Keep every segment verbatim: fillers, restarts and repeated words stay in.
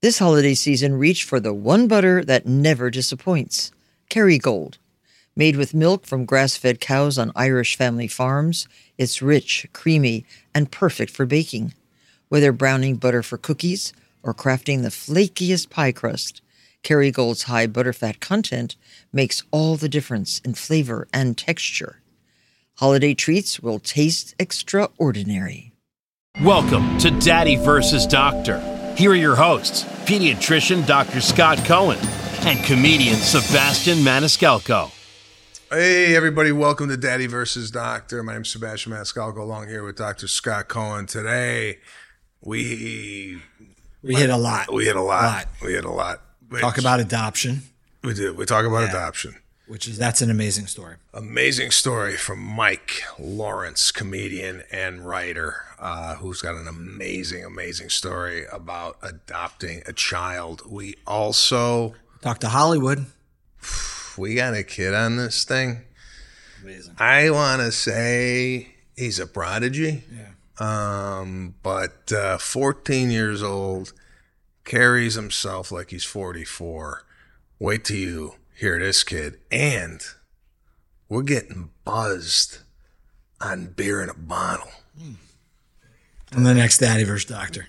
This holiday season, reach for the one butter that never disappoints, Kerrygold. Made with milk from grass-fed cows on Irish family farms, it's rich, creamy, and perfect for baking. Whether browning butter for cookies or crafting the flakiest pie crust, Kerrygold's high butterfat content makes all the difference in flavor and texture. Holiday treats will taste extraordinary. Welcome to Daddy versus. Doctor. Here are your hosts, pediatrician Doctor Scott Cohen and comedian Sebastian Maniscalco. Hey, everybody. Welcome to Daddy versus. Doctor. My name's Sebastian Maniscalco, along here with Doctor Scott Cohen. Today, we... We hit a lot. We hit a lot. A lot. We hit a lot. Which, talk about adoption. We did. We talk about yeah. adoption. Which is, that's an amazing story. Amazing story from Mike Lawrence, comedian and writer, uh, who's got an amazing, amazing story about adopting a child. We also... Talk to Hollywood. We got a kid on this thing. Amazing. I want to say he's a prodigy. Yeah. Um, but uh, fourteen years old, carries himself like he's forty-four. Wait till you hear this kid. And we're getting buzzed on beer in a bottle. And the next Daddy versus. Doctor.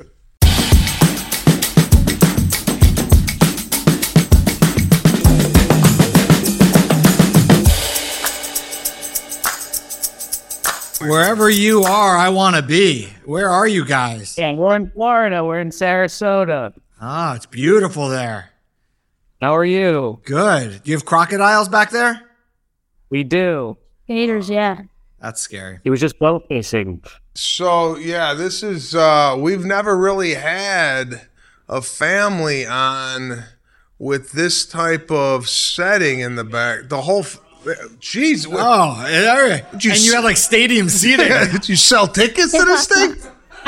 Wherever you are, I want to be. Where are you guys? Yeah, we're in Florida. We're in Sarasota. Ah, it's beautiful there. How are you? Good. Do you have crocodiles back there? We do. Gators, yeah. That's scary. He was just boat racing. So, yeah, this is, uh, we've never really had a family on with this type of setting in the back. The whole, f- jeez. What, oh, yeah. Did you and you s- had like stadium seating. Did you sell tickets to this thing?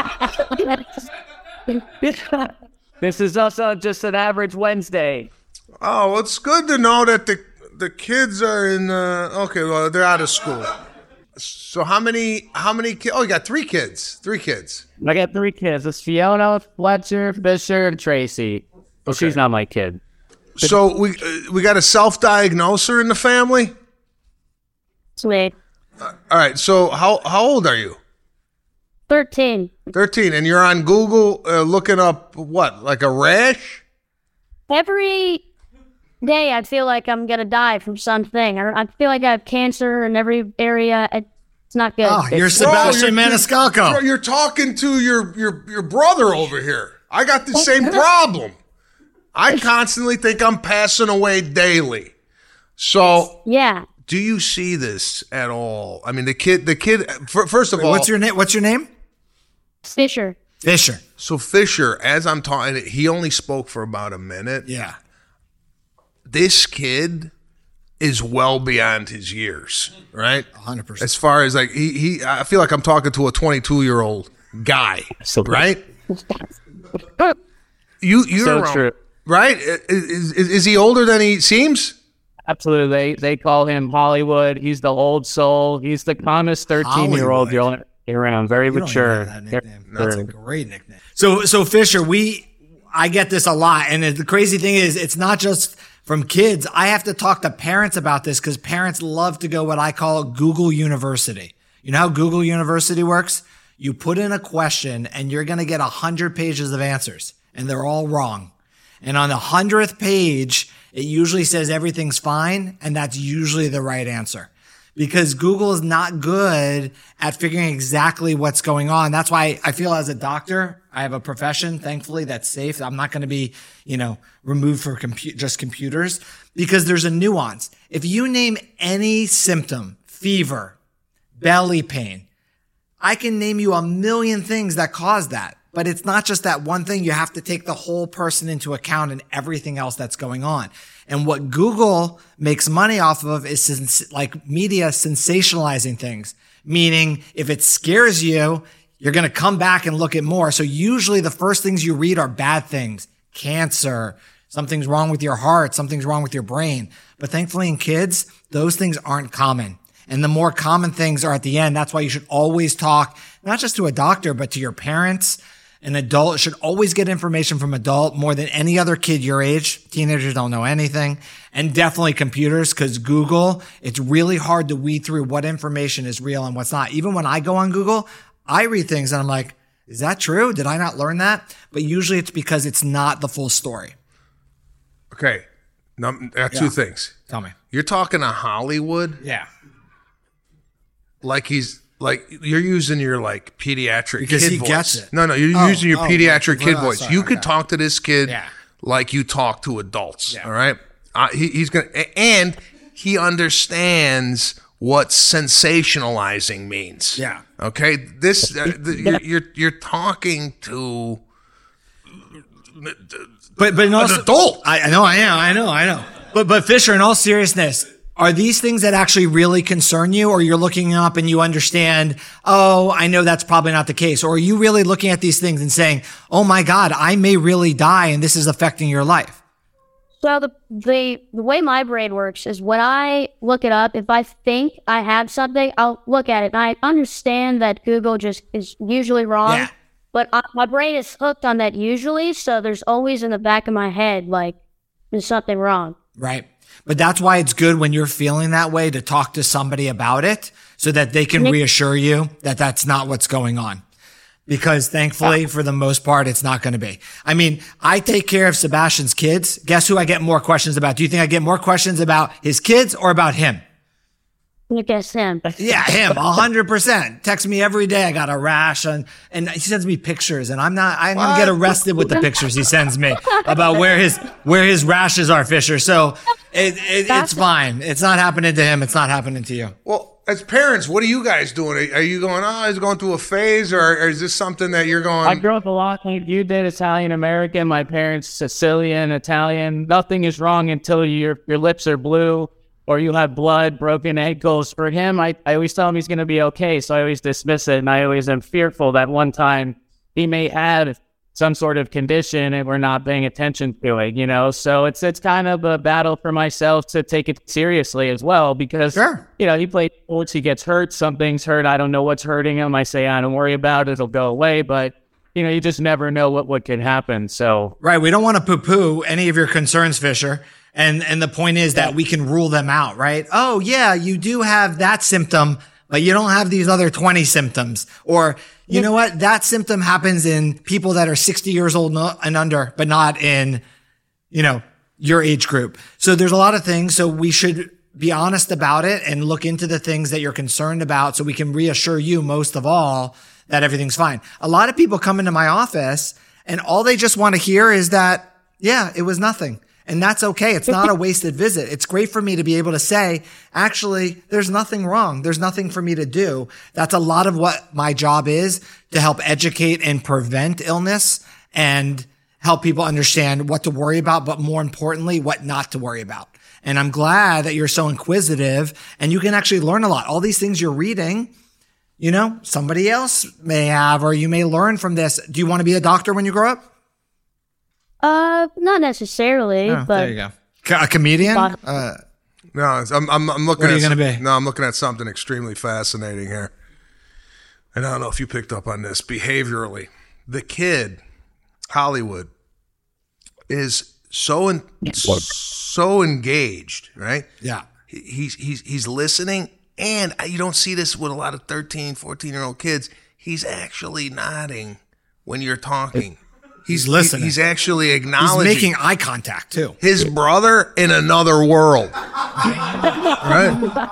This is also just an average Wednesday. Oh, well, it's good to know that the the kids are in. Uh, okay, well, they're out of school. So how many? How many kids? Oh, you got three kids. Three kids. I got three kids. It's Fiona, Fletcher, Fisher, and Tracy. Well, Okay. she's not my kid. So we uh, we got a self-diagnoser in the family. Sweet. All right. So how how old are you? thirteen. Thirteen, and you're on Google uh, looking up what, like a rash? Every day I feel like I'm going to die from something. I, I feel like I have cancer in every area. It's not good. Oh, you're It's- Sebastian Bro, you're- Maniscalco. You're, you're talking to your your your brother over here. I got the same problem. I constantly think I'm passing away daily. So, Yeah. do you see this at all? I mean, the kid, the kid. f- First of all, What's your name? What's your name? Fisher. Fisher. so Fisher, as I'm talking, he only spoke for about a minute. Yeah. This kid is well beyond his years, right? one hundred percent. As far as like he, he I feel like I'm talking to a twenty-two year old guy, So- right? You you're So around- true. right? Is, is is he older than he seems? Absolutely. They, they call him Hollywood. He's the old soul. He's the calmest thirteen-year-old you'll ever be around. Very You don't mature. even have that nickname. Very That's a mature. great nickname. So, so Fisher, we, I get this a lot. And the crazy thing is, it's not just from kids. I have to talk to parents about this because parents love to go what I call Google University. You know how Google University works? You put in a question and you're going to get a hundred pages of answers and they're all wrong. And on the hundredth page, it usually says everything's fine. And that's usually the right answer. Because Google is not good at figuring exactly what's going on. That's why I feel as a doctor, I have a profession, thankfully, that's safe. I'm not going to be, you know, removed for compu- just computers because there's a nuance. If you name any symptom, fever, belly pain, I can name you a million things that cause that. But it's not just that one thing. You have to take the whole person into account and everything else that's going on. And what Google makes money off of is sens- like media sensationalizing things, meaning if it scares you, you're going to come back and look at more. So usually the first things you read are bad things, cancer, something's wrong with your heart, something's wrong with your brain. But thankfully in kids, those things aren't common. And the more common things are at the end. That's why you should always talk, not just to a doctor, but to your parents, An adult should always get information from adult more than any other kid your age. Teenagers don't know anything. And definitely computers, because Google, it's really hard to weed through what information is real and what's not. Even when I go on Google, I read things and I'm like, is that true? Did I not learn that? But usually it's because it's not the full story. Okay. Now, uh, two Yeah. things. Tell me. You're talking to Hollywood Yeah. like he's like you're using your like pediatric Because kid he voice. gets it. No, no, you're Oh, using your oh, pediatric oh, kid oh, voice. sorry, you could okay. talk to this kid Yeah. like you talk to adults. Yeah. All right. Uh, he, he's gonna and he understands what sensationalizing means. Yeah. Okay. This uh, the, you're, you're you're talking to But but in an also, adult. I, I know, I know, I know, I know. But but Fisher, in all seriousness, are these things that actually really concern you, or you're looking up and you understand, oh, I know that's probably not the case, or are you really looking at these things and saying, oh my God, I may really die and this is affecting your life? So the, the the way my brain works is when I look it up, if I think I have something, I'll look at it. And I understand that Google just is usually wrong, Yeah. but I, my brain is hooked on that usually. So there's always in the back of my head, like, there's something wrong. Right. But that's why it's good when you're feeling that way to talk to somebody about it so that they can reassure you that that's not what's going on. Because thankfully, for the most part, it's not going to be. I mean, I take care of Sebastian's kids. Guess who I get more questions about? Do you think I get more questions about his kids or about him? You guess him. Yeah, him, a hundred percent. Text me every day. I got a rash, and and he sends me pictures, and I'm not. I'm gonna get arrested with the pictures he sends me about where his where his rashes are, Fisher. So it, it it's fine. It's not happening to him. It's not happening to you. well. As parents, what are you guys doing? Are, are you going, oh, he's going through a phase, or, or is this something that you're going? I grew up a lot like you did, Italian American. My parents Sicilian, Italian. Nothing is wrong until your your lips are blue or you have blood, broken ankles. For him, I, I always tell him he's going to be okay, so I always dismiss it, and I always am fearful that one time he may have some sort of condition and we're not paying attention to it, you know? So it's it's kind of a battle for myself to take it seriously as well because, Sure. you know, he plays sports, he gets hurt, something's hurt, I don't know what's hurting him. I say, I don't worry about it, it'll go away, but, you know, you just never know what, what could happen, so. Right. We don't want to poo-poo any of your concerns, Fisher. And and the point is that we can rule them out, right? Oh, yeah, you do have that symptom, but you don't have these other twenty symptoms. Or, you know what? That symptom happens in people that are sixty years old and under, but not in, you know, your age group. So there's a lot of things. So we should be honest about it and look into the things that you're concerned about so we can reassure you most of all that everything's fine. A lot of people come into my office and all they just want to hear is that, yeah, it was nothing. And that's okay. It's not a wasted visit. It's great for me to be able to say, actually, there's nothing wrong. There's nothing for me to do. That's a lot of what my job is, to help educate and prevent illness and help people understand what to worry about, but more importantly, what not to worry about. And I'm glad that you're so inquisitive and you can actually learn a lot. All these things you're reading, you know, somebody else may have, or you may learn from this. Do you want to be a doctor when you grow up? Uh, not necessarily, Oh, but there you go. A comedian? But- Uh, No, it's- I'm, I'm, I'm looking What are at you gonna some- be? No, I'm looking at something extremely fascinating here. And I don't know if you picked up on this behaviorally. The kid, Hollywood, is so in, so engaged, right? yeah. He- He's he's he's listening, and you don't see this with a lot of thirteen, fourteen year old kids. He's actually nodding when you're talking. He's listening. He's actually He's acknowledging making eye contact too. his brother in another world. Right?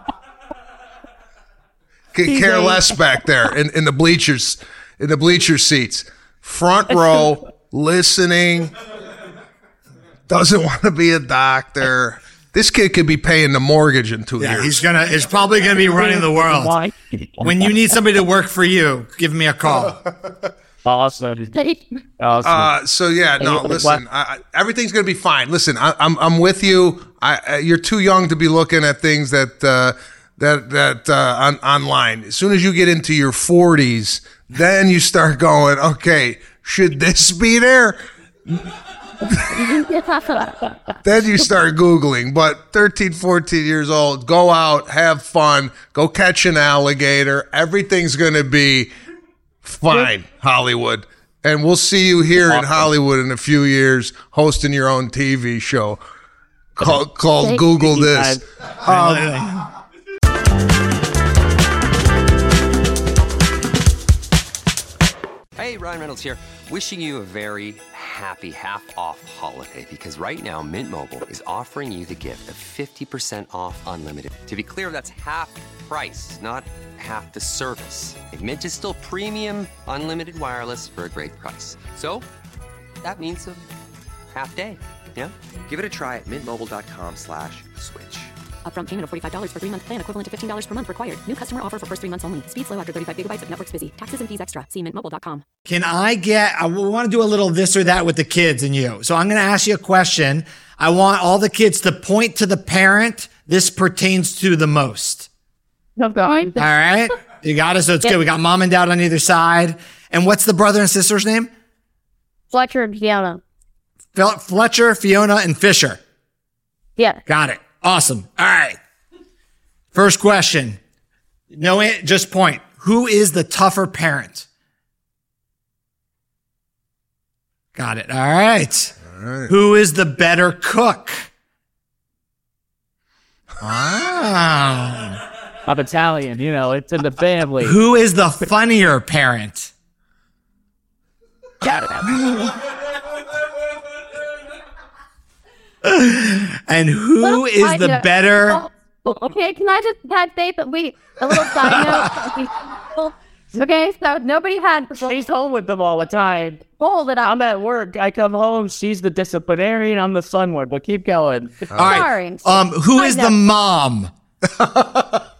Could care less back there in, in the bleachers, in the bleacher seats. Front row, listening, doesn't want to be a doctor. This kid could be paying the mortgage in two Yeah, years. he's gonna. He's probably gonna be running the world. Why? When you need somebody to work for you, give me a call. Awesome. Awesome. Uh, so yeah, no. What- Listen, I, I, everything's gonna be fine. Listen, I, I'm I'm with you. I, I, you're too young to be looking at things that uh, that that uh, on, online. As soon as you get into your forties, then you start going, okay, should this be there? Then you start Googling. But thirteen, fourteen years old, go out, have fun, go catch an alligator. Everything's gonna be fine, Hollywood. And we'll see you here awesome. in Hollywood in a few years hosting your own T V show called, called Google This. Um, Hey, Ryan Reynolds here. Wishing you a very happy half-off holiday because right now Mint Mobile is offering you the gift of fifty percent off unlimited. To be clear, that's half price, not half the service. And Mint is still premium, unlimited wireless for a great price. So that means a half day, yeah? Give it a try at mintmobile.com slash switch. Upfront payment of forty-five dollars for three-month plan equivalent to fifteen dollars per month required. New customer offer for first three months only. Speed slow after thirty-five gigabytes if network's busy. Taxes and fees extra. See mint mobile dot com. Can I get, I want to do a little this or that with the kids and you. So I'm going to ask you a question. I want all the kids to point to the parent this pertains to the most. Okay. All right. You got it. So it's yeah. good. We got mom and dad on either side. And what's the brother and sister's name? Fletcher and Fiona. Fletcher, Fiona, and Fisher. Yeah. Got it. Awesome. All right. First question. No, just point. Who is the tougher parent? Got it. All right. All right. Who is the better cook? Wow. I'm Italian, you know, it's in the family. Who is the funnier parent? Got it. And who Little is side the note. better? Oh, okay, can I just can I say that we a little side note? Okay, so nobody had She's home with them all the time. goal that I I'm at work. I come home. She's the disciplinarian. I'm the fun one. But keep going. All right. Um, who is the mom? Oh,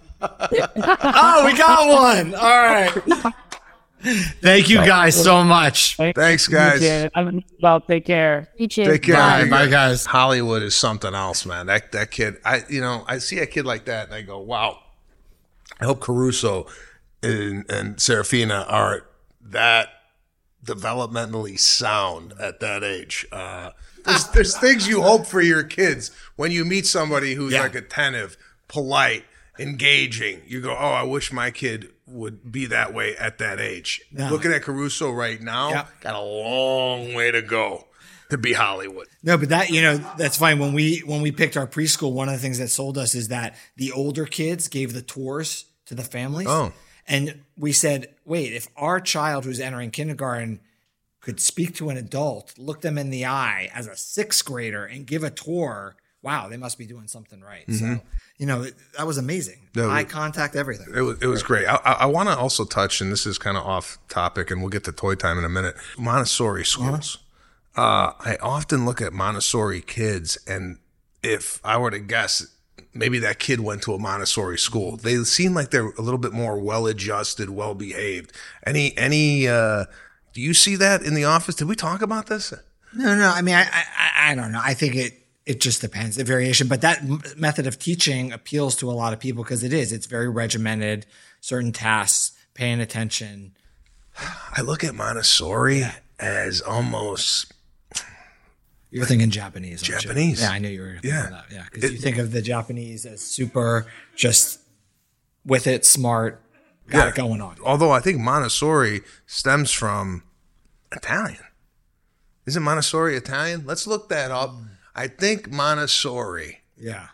we got one. All right. Thank you guys so much. Thanks, guys. I'm about take care. You too. Take care. Bye, bye, guys. Hollywood is something else, man. That that kid, I you know, I see a kid like that and I go, wow. I hope Caruso and, and Serafina are that developmentally sound at that age. Uh, there's, there's things you hope for your kids when you meet somebody who's Yeah. like attentive, polite, engaging. You go, oh, I wish my kid would be that way at that age. No. Looking at Caruso right now, Yep. got a long way to go to be Hollywood. No, but that, you know, that's fine. When we when we picked our preschool, one of the things that sold us is that the older kids gave the tours to the families. Oh. And we said, wait, if our child who's entering kindergarten could speak to an adult, look them in the eye as a sixth grader and give a tour, wow, they must be doing something right. Mm-hmm. So, you know, it, that was amazing. No, Eye it- contact, everything. It was, it was great. I, I, I want to also touch, and this is kind of off topic, and we'll get to toy time in a minute. Montessori schools. Uh, I often look at Montessori kids, and if I were to guess, maybe that kid went to a Montessori school. They seem like they're a little bit more well-adjusted, well-behaved. Any, any, uh, do you see that in the office? Did we talk about this? No, no. I mean, I, I, I don't know. I think it, it just depends, the variation. But that m- method of teaching appeals to a lot of people because it is. It's very regimented, certain tasks, paying attention. I look at Montessori as almost You're thinking Japanese. aren't you? Japanese. Yeah, I knew you were thinking Yeah. that. Yeah, because It- you think of the Japanese as super, just with it, smart, got Yeah. it going on. Although I think Montessori stems from Italian. Isn't Montessori Italian? Let's look that up. I think Montessori Yeah.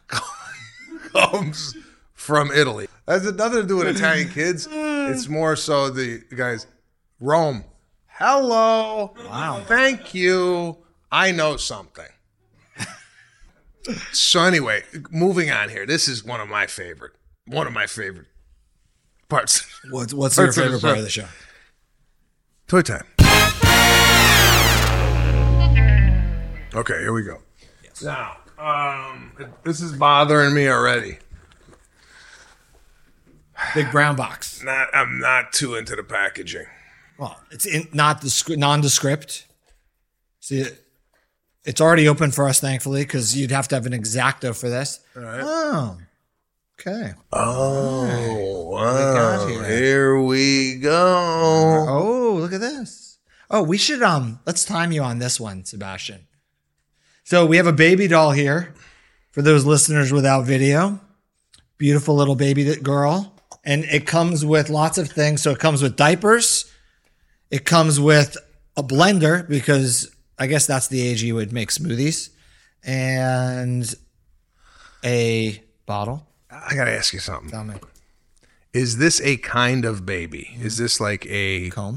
comes from Italy. Has nothing to do with Italian kids. It's more so the guys, Rome. Hello. Wow. Thank you. I know something. So anyway, moving on here. This is one of my favorite, one of my favorite parts. What's, what's your Parts of the favorite part show. of the show? Toy time. Okay, here we go. Now, um, this is bothering me already. Big brown box. Not, I'm not too into the packaging. Well, it's in, not the sc- nondescript. See, it, it's already open for us, thankfully, because you'd have to have an X-Acto for this. right. Oh, okay. Oh, got wow. here? Here we go. Oh, look at this. Oh, we should um. Let's time you on this one, Sebastian. So we have a baby doll here for those listeners without video. Beautiful little baby girl, and it comes with lots of things. So it comes with diapers. It comes with a blender, because I guess that's the age you would make smoothies, and a bottle. I got to ask you something. Tell me. Is this a kind of baby? Is this like a Comb.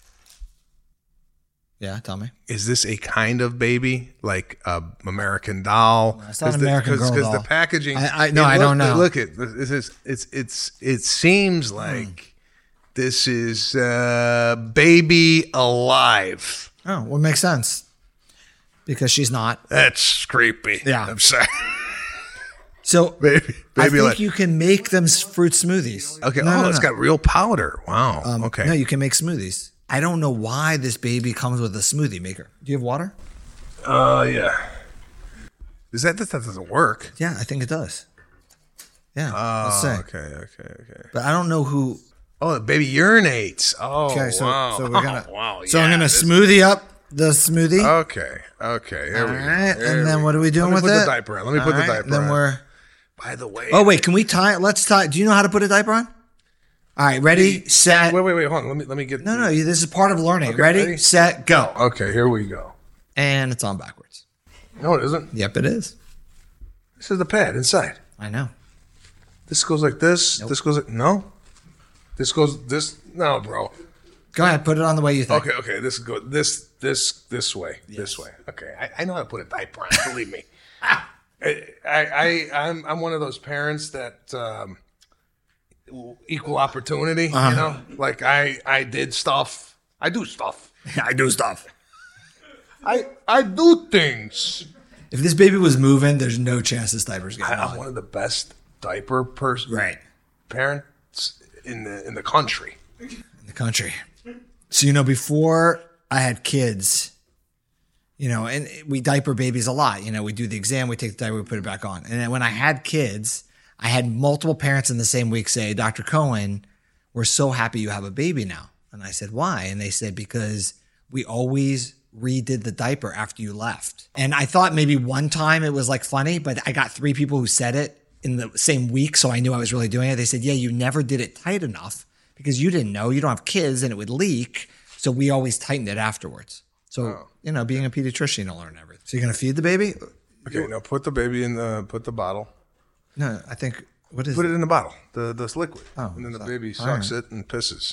Yeah, tell me. Is this a kind of baby, like a American Doll? It's not the, American Girl Because doll. the packaging. I- I- no, it I look- don't know. Look at this is it's it's it seems like this is uh, baby alive. Oh, well, it makes sense. Because she's not. That's creepy. Yeah. I'm sorry. So baby, I baby think alive. you can make them s- fruit smoothies. Okay. No, oh, no, it's no. got real powder. Wow. Um, okay. No, you can make smoothies. I don't know why this baby comes with a smoothie maker. Do you have water? Uh, yeah. Is that that doesn't work? Yeah, I think it does. Yeah, Oh, let's say. okay, okay, okay. But I don't know who. Oh, the baby urinates. Oh, Okay, so wow. so we're gonna. Oh, wow. So yeah, I'm gonna this- smoothie up the smoothie. Okay, okay. There All we go. right, There and then we what go. are we doing Let me with put it? the diaper on. Let me All put the right, diaper then on. we're. By the way. Oh wait, can we tie? Let's tie. Do you know how to put a diaper on? All right, ready, set. Wait, wait, wait. Hold on. Let me let me get. No, no, you- this is part of learning. Okay, ready, ready? set, go. Okay, here we go. And it's on backwards. No, it isn't. Yep, it is. This is the pad inside. I know. This goes like this. This goes like no. This goes this. No, bro. Go ahead, put it on the way you think. Okay, okay. This go this this this way. This way. Okay. I, I know how to put a diaper on. Believe me. I, I I I'm I'm one of those parents that um, equal opportunity. Uh-huh. You know, like I I did stuff. I do stuff. I do stuff. I I do things. If this baby was moving, there's no chance this diaper's I, getting I'm on. one of the best diaper person Right. parents in the in the country. In the country. So, you know, before I had kids, you know, and we diaper babies a lot. You know, we do the exam, we take the diaper, we put it back on. And then when I had kids, I had multiple parents in the same week say, Doctor Cohen, we're so happy you have a baby now. And I said, why? And they said, because we always redid the diaper after you left. And I thought maybe one time it was like funny, but I got three people who said it in the same week. So I knew I was really doing it. They said, yeah, you never did it tight enough because you didn't know, you don't have kids and it would leak. So we always tightened it afterwards. So, Oh. you know, being a pediatrician, you'll learn everything. So you're going to feed the baby? Okay, now put the baby in the put the bottle. No, I think, what is Put it? it in the bottle, the this liquid, Oh, and then the so- baby all sucks right. it and pisses.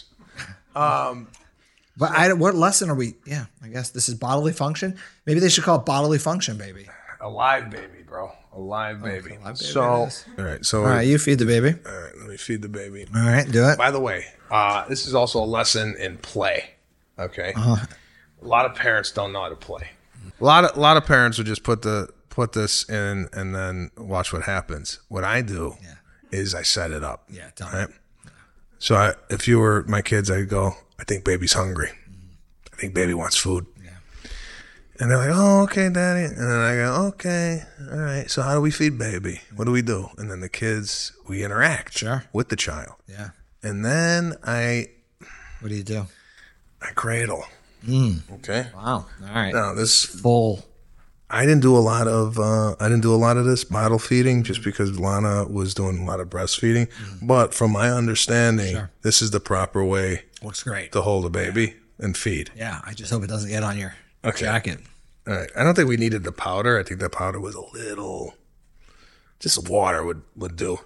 Um, But I, what lesson are we? Yeah, I guess this is bodily function. Maybe they should call it bodily function, baby. a live baby, bro, a live baby. live baby so, it is. all right, so All right, you feed the baby. all right, let me feed the baby. All right, do it. By the way, uh, this is also a lesson in play. Okay, Uh-huh. a lot of parents don't know how to play. A lot of a lot of parents would just put the put this in and then watch what happens. What I do Yeah. is I set it up. Yeah, tell me. Right. So I, if you were my kids, I'd go, I think baby's hungry. I think baby wants food. Yeah. And they're like, oh, okay, daddy. And then I go, okay, all right. So how do we feed baby? What do we do? And then the kids, we interact Sure. with the child. Yeah. And then I, What do you do? I cradle. Mm. Okay. Wow. All right. Now this, Full. I didn't do a lot of, uh, I didn't do a lot of this bottle feeding just because Lana was doing a lot of breastfeeding. But from my understanding, Sure. this is the proper way Looks great. to hold a baby and feed. Yeah, I just hope it doesn't get on your Okay. jacket. All right. I don't think we needed the powder. I think the powder was a little, just water would, would do.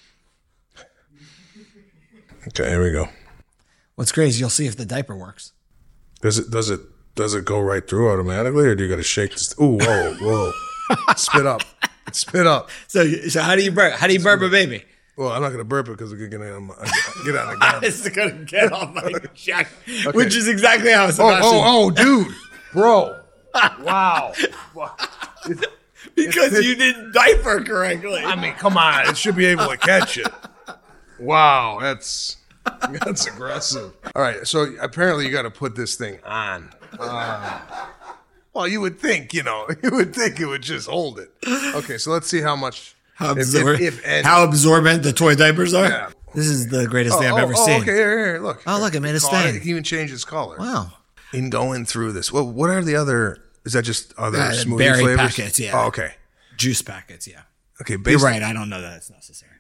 Okay, here we go. What's great is you'll see if the diaper works. Does it does it does it go right through automatically, or do you got to shake this? Ooh, whoa, whoa! Spit up, spit up. So, so how do you burp? How do you burp a baby? Well, I'm not gonna burp it because it's gonna get on my, get on the garment. It's gonna get on my jacket, which is exactly how Oh, Sebastian. oh, oh, dude, bro! Wow. because you didn't diaper correctly. I mean, come on, it should be able to catch it. Wow, that's that's aggressive. All right, so apparently you got to put this thing on. Uh, well, you would think, you know, you would think it would just hold it. Okay, so let's see how much. How, if- absor- if- if any- how absorbent the toy diapers are. Yeah. This is the greatest Oh, thing I've oh, ever oh, seen. Okay, here, here, look. Oh, look, it made a Color, stain. It can even change its color. Wow. In going through this, well, what are the other? Is that just other Uh, smoothie berry flavors? packets, yeah. Oh, okay. Juice packets, yeah. Okay, You're based, right. I don't know that it's necessary.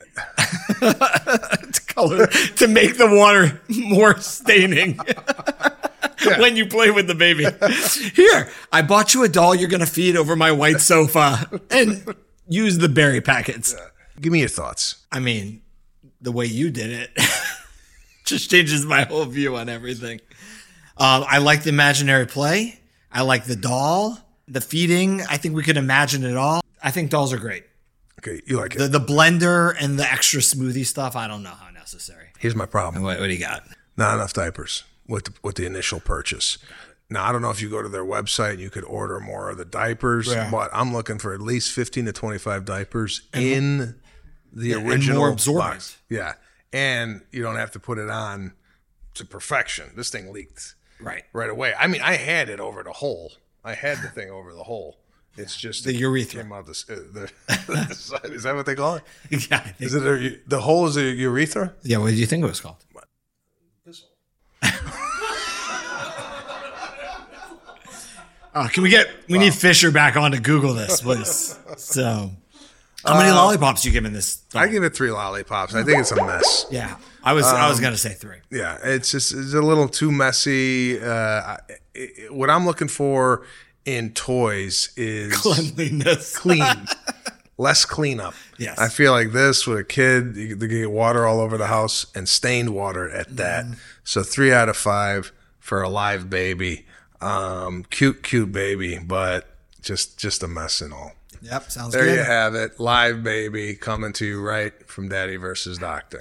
to color to make the water more staining. when you play with the baby. Here, I bought you a doll you're going to feed over my white sofa and use the berry packets. Yeah. Give me your thoughts. I mean, the way you did it just changes my whole view on everything. Um, I like the imaginary play. I like the doll, the feeding. I think we could imagine it all. I think dolls are great. Okay, you like it. The, the blender and the extra smoothie stuff, I don't know how necessary. Here's my problem. What, what do you got? Not enough diapers with the, with the initial purchase. Now, I don't know if you go to their website, you could order more of the diapers, yeah. but I'm looking for at least fifteen to twenty-five diapers and, in the yeah, original and more absorbent. box. Yeah, and you don't have to put it on to perfection. This thing leaked right right away. I mean, I had it over the hole. I had the thing over the hole. It's just the urethra. Came out the, uh, the, the side. Is that what they call it? Yeah. I think is it a, the hole is a urethra? Yeah. What do you think it was called? This hole. Oh, can we get? We wow. need Fisher back on to Google this, please. So, how many uh, lollipops you giving this? Doll? I give it three lollipops. I think it's a mess. Yeah, I was. Um, I was gonna say three. Yeah, it's just it's a little too messy. Uh, it, what I'm looking for in toys is cleanliness, clean, less cleanup. Yes, I feel like this with a kid, you, they get water all over the house and stained water at that. Mm. So three out of five for a live baby. Um, cute, cute baby, but just just a mess and all. Yep, sounds there good. There you have it, live baby coming to you right from Daddy versus Doctor.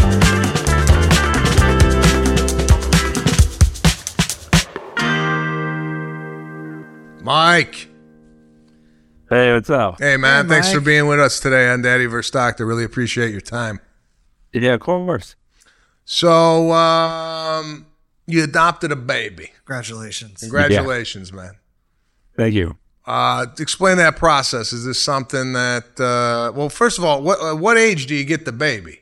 Mike. Hey, what's up? Hey, man. Hey, thanks Mike. for being with us today on Daddy versus Doctor. Really appreciate your time. Yeah, of course. So, um, you adopted a baby. Congratulations. Congratulations, yeah. man. Thank you. Uh, explain that process. Is this something that, uh, well, first of all, what uh, what age do you get the baby?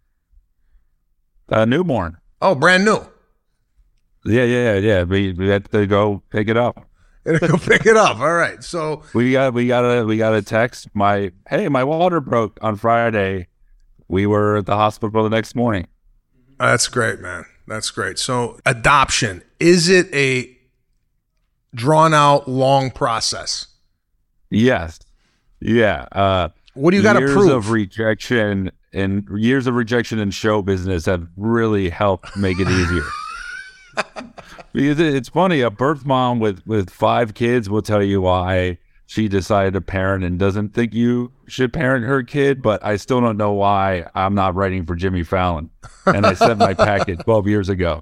Uh, newborn. Oh, brand new. Yeah, yeah, yeah, yeah. We, we had to go pick it up. Go pick it up. All right. So we got we got a we got a text. My hey, my water broke on Friday. We were at the hospital the next morning. That's great, man. That's great. So adoption, is it a drawn out long process? Yes. Yeah. Uh, what do you got to prove? Years of rejection and years of rejection in show business have really helped make it easier. Because it's funny, a birth mom with, with five kids will tell you why she decided to parent and doesn't think you should parent her kid, but I still don't know why I'm not writing for Jimmy Fallon. And I sent my packet twelve years ago.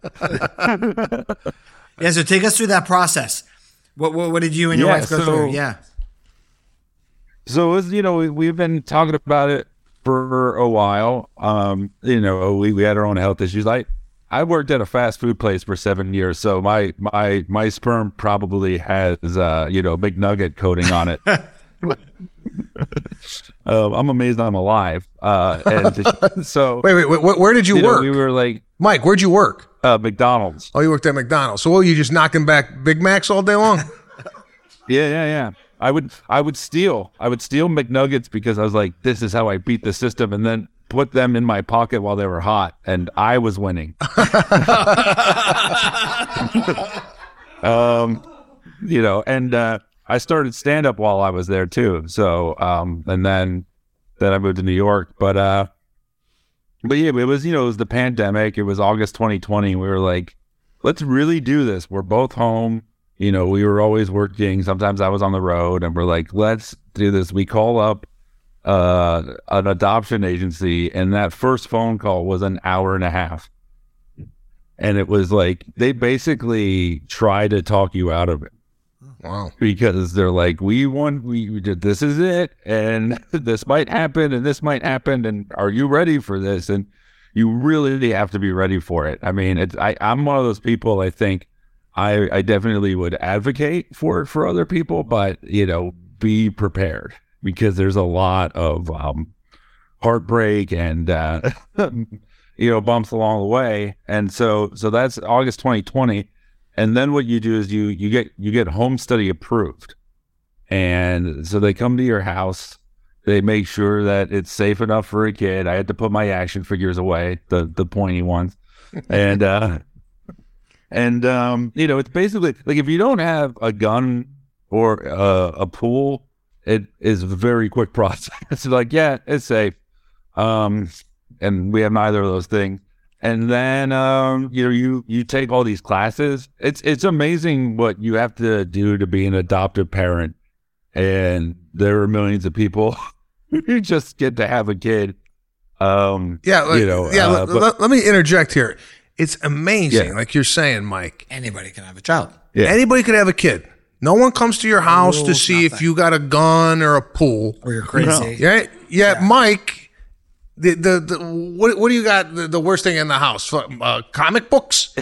Yeah, so take us through that process. What what, what did you and your yeah, wife go so, through? Yeah. So, it was, you know, we, we've been talking about it for a while. Um, you know, we, we had our own health issues. I I worked at a fast food place for seven years, so my my my sperm probably has uh, you know, McNugget coating on it. uh, I'm amazed I'm alive. Uh, and so wait, wait, wait, where did you, you work? Know, we were like, Mike, where'd you work? Uh, McDonald's. Oh, you worked at McDonald's. So, what, you just knocking back Big Macs all day long? yeah, yeah, yeah. I would I would steal I would steal McNuggets because I was like, this is how I beat the system, and then put them in my pocket while they were hot, and I was winning. um, you know, and uh, I started stand up while I was there too. So, um, and then then I moved to New York. But uh, but yeah, it was, you know, it was the pandemic. It was August twenty twenty. We were like, let's really do this. We're both home. You know, we were always working. Sometimes I was on the road, and we're like, let's do this. We call up uh an adoption agency, and that first phone call was an hour and a half, and it was like they basically try to talk you out of it. Wow. Because they're like, we want we, we did this is it, and this might happen, and this might happen, and are you ready for this? And you really have to be ready for it. I mean, it's I I'm one of those people. I think I I definitely would advocate for it for other people, but you know, be prepared. Because there's a lot of um, heartbreak and uh, you know, bumps along the way, and so so that's August twenty twenty, and then what you do is you you get you get home study approved, and so they come to your house, they make sure that it's safe enough for a kid. I had to put my action figures away, the the pointy ones, and uh, And, um, you know, it's basically like if you don't have a gun or uh, a pool, it is a very quick process. It's like, yeah, it's safe. Um, and we have neither of those things. And then, um, you know, you, you take all these classes. It's, it's amazing what you have to do to be an adoptive parent. And there are millions of people who just get to have a kid. Um, yeah. Like, you know, yeah. uh, let, but, let, let me interject here. It's amazing. Yeah. Like you're saying, Mike, Anybody can have a child. Yeah. anybody could have a kid. No one comes to your house to rules, see if nothing. you got a gun or a pool. Or you're crazy. Right? Yeah, Mike. The the, the what what do you got? The, the worst thing in the house? Uh, comic books.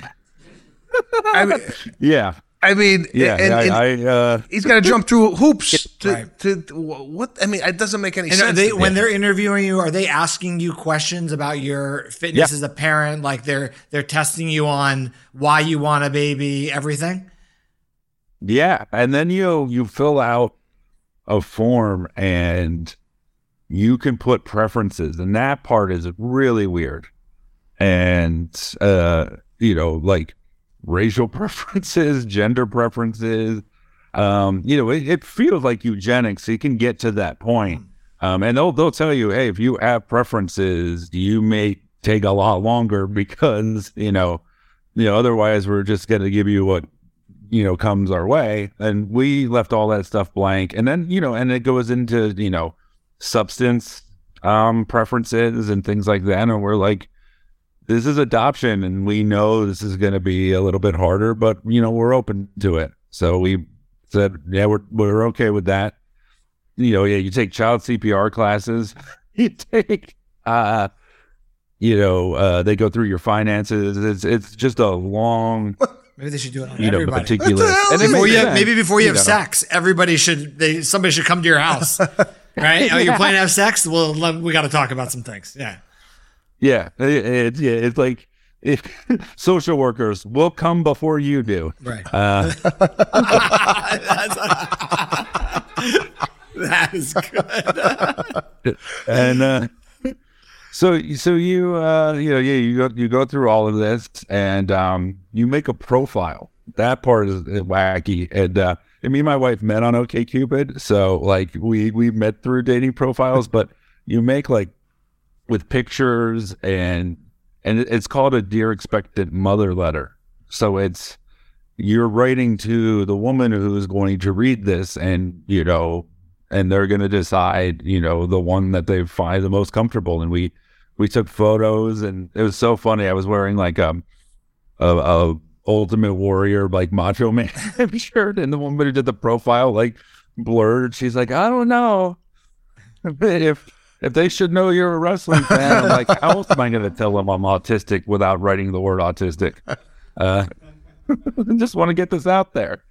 I mean, yeah. I mean, Yeah. and, and I, I uh, he's got to jump through hoops to, Right. to, to what? I mean, it doesn't make any And sense. are they, to me. when they're interviewing you, are they asking you questions about your fitness Yeah. as a parent? Like they're they're testing you on why you want a baby, everything? Yeah, and then you you fill out a form and you can put preferences, and that part is really weird. And uh, you know, like racial preferences, gender preferences. Um, you know, it, it feels like eugenics. You can get to that point, um, and they'll they'll tell you, hey, if you have preferences, you may take a lot longer because you know, you know, otherwise we're just going to give you what you know, comes our way. And we left all that stuff blank. And then, you know, and it goes into, you know, substance um, preferences and things like that. And we're like, this is adoption. And we know this is going to be a little bit harder, but, you know, we're open to it. So we said, yeah, we're, we're okay with that. You know, yeah, you take child C P R classes, you take, uh, you know, uh, they go through your finances. It's, it's just a long, Maybe they should do it on you know, everybody. particular. hell And it is Before makes you, sense, maybe before you, have know. sex, everybody should they somebody should come to your house, right? Oh, you're planning to have sex? Well, let- we got to talk about some things. Yeah, Yeah, it, it, yeah, it's like if social workers will come before you do. right. Uh, That is good. and uh, so, so you, uh, you know, yeah, you go, you go through all of this, and um, you make a profile. That part is wacky, and uh, and me and my wife met on OkCupid, so like we we met through dating profiles, but you make like with pictures and and it's called a Dear Expectant Mother letter. So it's you're writing to the woman who's going to read this, and you know, and they're going to decide, you know, the one that they find the most comfortable. And we we took photos, and it was so funny. I was wearing like um a, a Ultimate Warrior like Macho Man shirt, and the woman who did the profile like blurred. She's like, I don't know if if they should know you're a wrestling fan. I'm like, how else am I going to tell them I'm autistic without writing the word autistic? Uh, I just want to get this out there.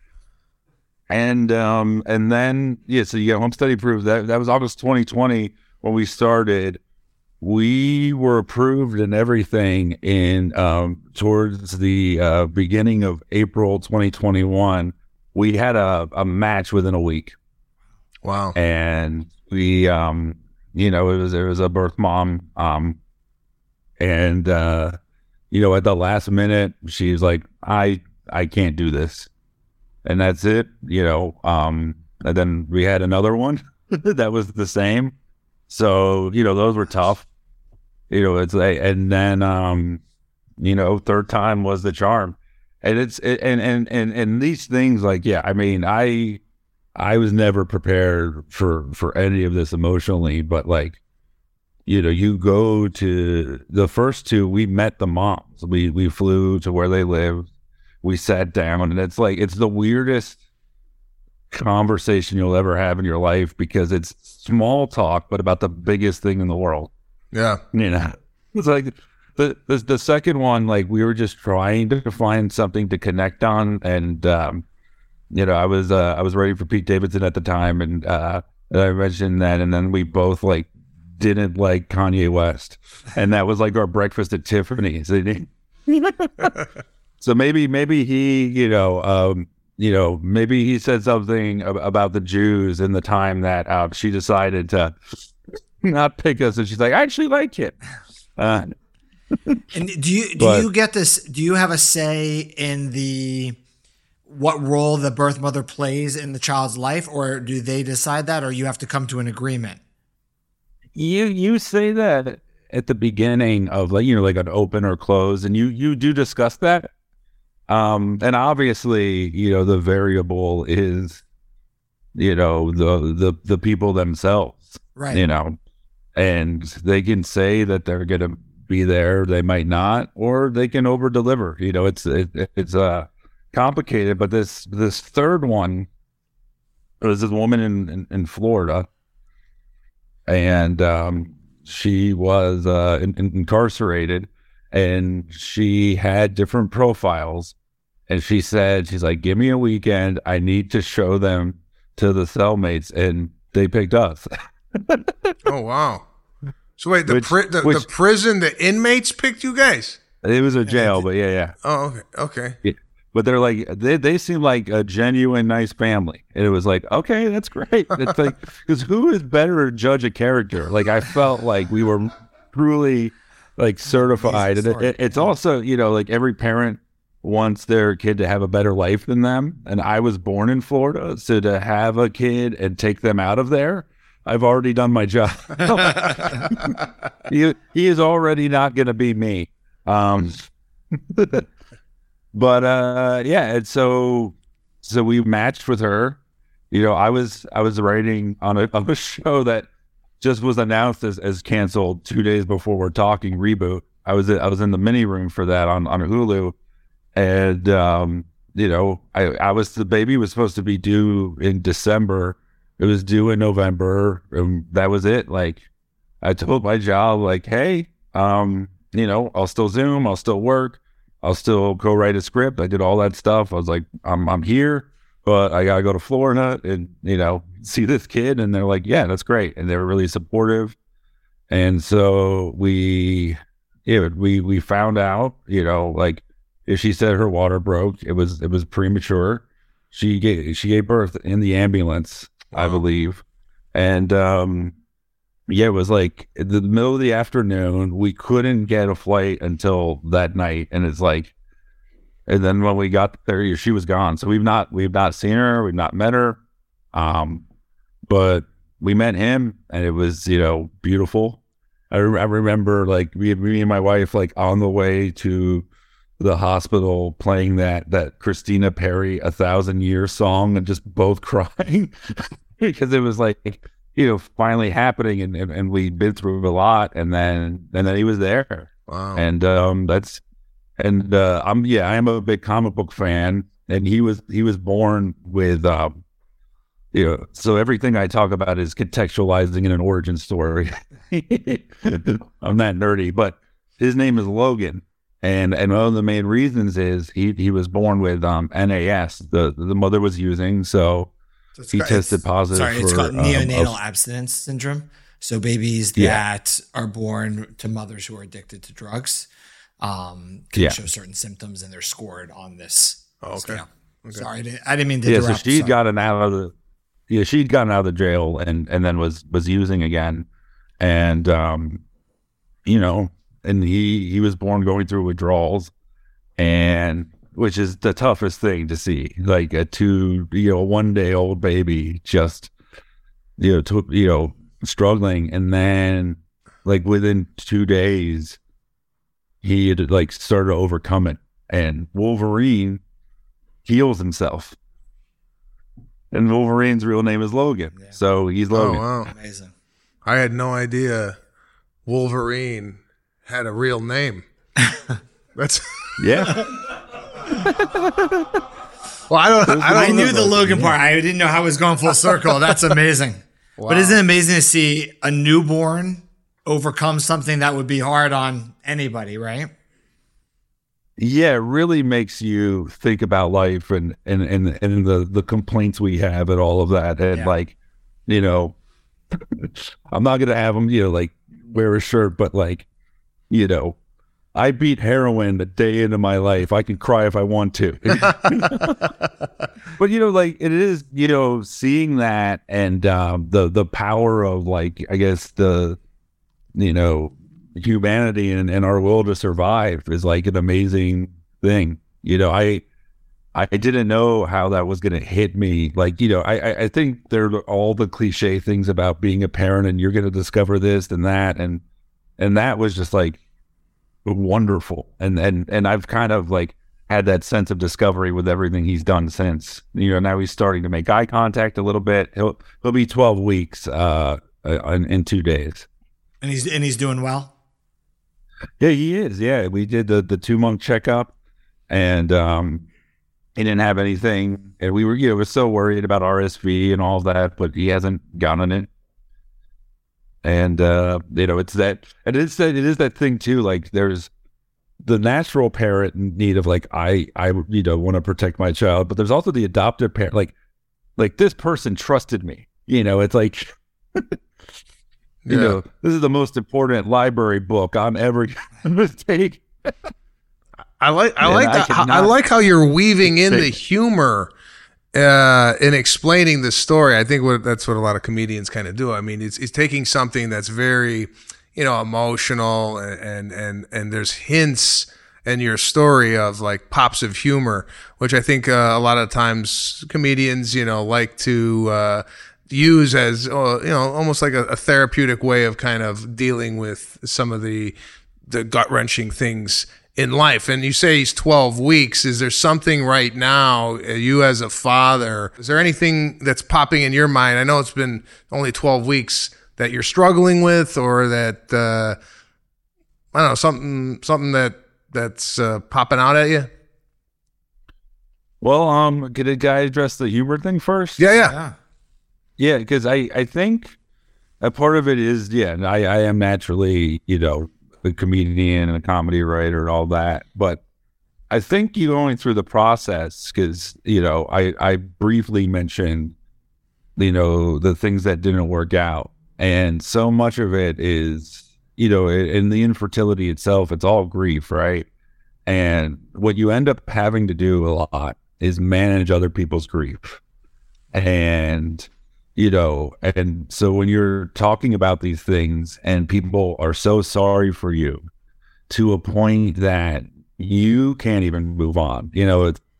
And um, and then yeah, so you got home study approved. That that was August twenty twenty when we started. We were approved and everything in um, towards the uh, beginning of April twenty twenty-one. We had a, a match within a week. Wow. And we, um, you know, it was it was a birth mom, um, and uh, you know, at the last minute, she's like, "I I can't do this," and that's it. You know, um, and then we had another one that was the same. So you know, those were tough. You know, it's like, and then um, you know, third time was the charm, and it's it, and and and and these things, like, yeah, I mean, I. I was never prepared for, for any of this emotionally, but like, you know, you go to the first two, we met the moms. We, we flew to where they live. We sat down, and it's like, it's the weirdest conversation you'll ever have in your life because it's small talk, but about the biggest thing in the world. Yeah. You know, it's like the, the, the second one, like we were just trying to find something to connect on. And, um, you know, I was uh, I was writing for Pete Davidson at the time, and, uh, and I mentioned that, and then we both like didn't like Kanye West, and that was like our breakfast at Tiffany's. So maybe maybe he, you know, um, you know, maybe he said something ab- about the Jews in the time that uh, she decided to not pick us, and she's like, I actually like it. Uh, And do you do But- you get this? Do you have a say in the what role the birth mother plays in the child's life, or do they decide that, or you have to come to an agreement? You you say that at the beginning of like you know like an open or close, and you you do discuss that. Um, and obviously, you know, the variable is, you know, the the the people themselves, Right. You know, and they can say that they're going to be there, they might not, or they can over deliver. You know, it's it, it's uh complicated. But this this third one was this woman in in, in Florida. And um, she was uh, in, in- incarcerated, and she had different profiles. And she said, she's like, give me a weekend. I need to show them to the cellmates. And they picked us. Oh, wow. So wait, the, Which- pri- the, which- the prison, the inmates picked you guys? It was a jail, but yeah, yeah. Oh, okay. Okay. Yeah. But they're like, they, they seem like a genuine, nice family. And it was like, okay, that's great. It's like, because who is better to judge a character? Like, I felt like we were truly like certified. And it, it, it's also, you know, like every parent wants their kid to have a better life than them. And I was born in Florida. So to have a kid and take them out of there, I've already done my job. he, he is already not going to be me. Um, But uh, yeah, and so so we matched with her. You know, I was I was writing on a on a show that just was announced as, as canceled two days before we're talking reboot. I was I was in the mini room for that on, on Hulu, and um, you know, I I was the baby was supposed to be due in December. It was due in November, and that was it. Like, I told my job, like, hey, um, you know, I'll still Zoom, I'll still work. I'll still go write a script. I did all that stuff. I was like, I'm I'm here, but I gotta go to Florida and, you know, see this kid. And they're like, yeah, that's great. And they were really supportive. And so we, yeah, we we found out, you know, like if she said her water broke, it was it was premature. She gave she gave birth in the ambulance, I believe, and um. Yeah, it was like in the middle of the afternoon. We couldn't get a flight until that night, and it's like, and then when we got there, she was gone. So we've not we've not seen her, we've not met her, um, but we met him, and it was you know beautiful. I, re- I remember like me, me and my wife like on the way to the hospital playing that that Christina Perri A Thousand Years song and just both crying because it was like. You know, finally happening, and, and, and we'd been through a lot, and then and then he was there. Wow. And um, that's and uh, I'm yeah, I am a big comic book fan, and he was he was born with um, you know, so everything I talk about is contextualizing in an origin story. I'm not nerdy, but his name is Logan, and and one of the main reasons is he he was born with um N A S, the the mother was using, so. So it's He ca- tested it's- positive Sorry, it's for, called um, neonatal a- abstinence syndrome. So babies Yeah. that are born to mothers who are addicted to drugs um, can Yeah. show certain symptoms, and they're scored on this Oh, okay. scale. Sorry, I didn't, I didn't mean to Yeah, so interrupt. she'd sorry. gotten out of the yeah, she'd gotten out of the jail and and then was was using again. And um you know, and he he was born going through withdrawals, and which is the toughest thing to see. Like a two, you know, one day old baby just you know, to, you know, struggling, and then like within two days he had like started to overcome it. And Wolverine heals himself. And Wolverine's real name is Logan. Yeah. So he's Oh, Logan. wow. Amazing. I had no idea Wolverine had a real name. That's Yeah. well, I don't. I, I don't knew know. the Logan part. I didn't know how it was going full circle. That's amazing. But isn't it amazing to see a newborn overcome something that would be hard on anybody, right? Yeah, it really makes you think about life and and and, and the, the complaints we have and all of that. And Yeah. like, you know, I'm not gonna have him, you know, like wear a shirt, but like, you know, I beat heroin a day into my life. I can cry if I want to. But you know, like it is, you know, seeing that and um, the the power of like, I guess the, you know, humanity and, and our will to survive is like an amazing thing. You know, I I didn't know how that was going to hit me. Like, you know, I, I think there are all the cliche things about being a parent and you're going to discover this and that. And, and that was just like wonderful. And, and, and I've kind of like had that sense of discovery with everything he's done since. You know, now he's starting to make eye contact a little bit. He'll, he'll be twelve weeks uh, in, in two days. And he's, and he's doing well. Yeah, he is. Yeah. We did the, the two month checkup and, um, he didn't have anything, and we were, you know, we're so worried about R S V and all that, but he hasn't gotten it. And uh, you know, it's that, and it's that, it is that thing too. Like, there's the natural parent need of like, I, I, you know, want to protect my child, but there's also the adoptive parent. Like, like this person trusted me. You know, it's like, you yeah. know, this is the most important library book I'm ever going to take. I like I Man, like I that. cannot- I like how you're weaving in the humor uh, in explaining the story. I think what that's what a lot of comedians kind of do. I mean, it's it's taking something that's very, you know, emotional and and and there's hints in your story of like pops of humor, which I think uh, a lot of times comedians, you know, like to uh, use as uh, you know, almost like a, a therapeutic way of kind of dealing with some of the the gut wrenching things in life. And you say he's twelve weeks. Is there something right now, uh, you as a father, is there anything that's popping in your mind? I know it's been only twelve weeks that you're struggling with, or that, uh, I don't know, something, something that, that's uh, popping out at you? Well, um, could a guy address the humor thing first? Yeah, yeah. Yeah. Yeah, because I, I think a part of it is, yeah, I, I am naturally, you know, a comedian and a comedy writer and all that. But I think you going through the process, because, you know, I, I briefly mentioned, you know, the things that didn't work out. And so much of it is, you know, in the infertility itself, it's all grief, right? And what you end up having to do a lot is manage other people's grief. And you know, and so when you're talking about these things and people are so sorry for you to a point that you can't even move on, you know, it's,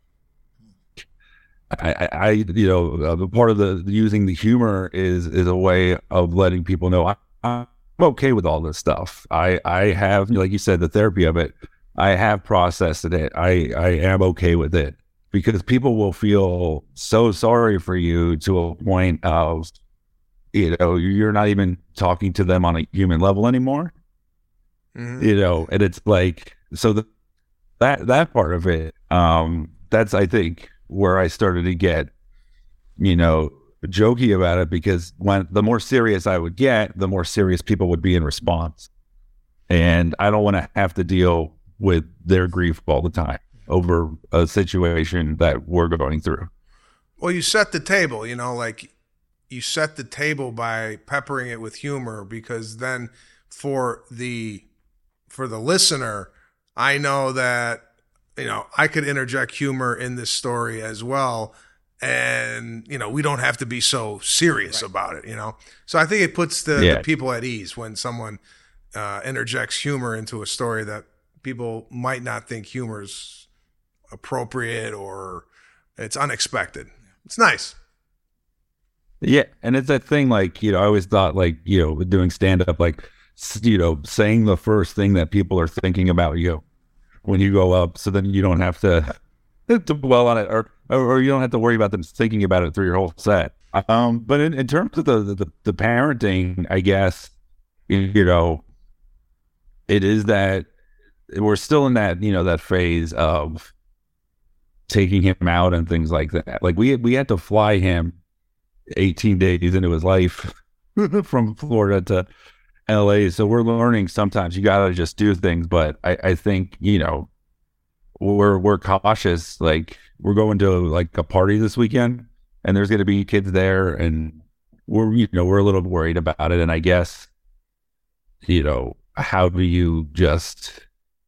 I, I, you know, uh, part of the using the humor is, is a way of letting people know I, I'm okay with all this stuff. I, I have, like you said, the therapy of it, I have processed it. I, I am okay with it. Because people will feel so sorry for you to a point of, you know, you're not even talking to them on a human level anymore. Mm-hmm. You know, and it's like, so the, that that part of it, um, that's, I think, where I started to get, you know, jokey about it, because when the more serious I would get, the more serious people would be in response. And I don't want to have to deal with their grief all the time over a situation that we're going through. Well, you set the table, you know, like you set the table by peppering it with humor, because then for the for the listener, I know that, you know, I could interject humor in this story as well, and, you know, we don't have to be so serious right. about it, you know. So I think it puts the, yeah. the people at ease when someone uh, interjects humor into a story that people might not think humor's appropriate or it's unexpected. It's nice. Yeah. And it's that thing, like, you know, I always thought, like, you know, doing stand up, like, you know, saying the first thing that people are thinking about you when you go up, so then you don't have to, to dwell on it, or, or you don't have to worry about them thinking about it through your whole set. Um, but in, in terms of the, the, the parenting, I guess, you know, it is that we're still in that, you know, that phase of taking him out and things like that. Like we we had to fly him eighteen days into his life from Florida to L A. So we're learning sometimes you gotta just do things. But I, I think, you know, we're we're cautious. Like we're going to like a party this weekend, and there's gonna be kids there, and we're you know we're a little worried about it. And I guess, you know, how do you just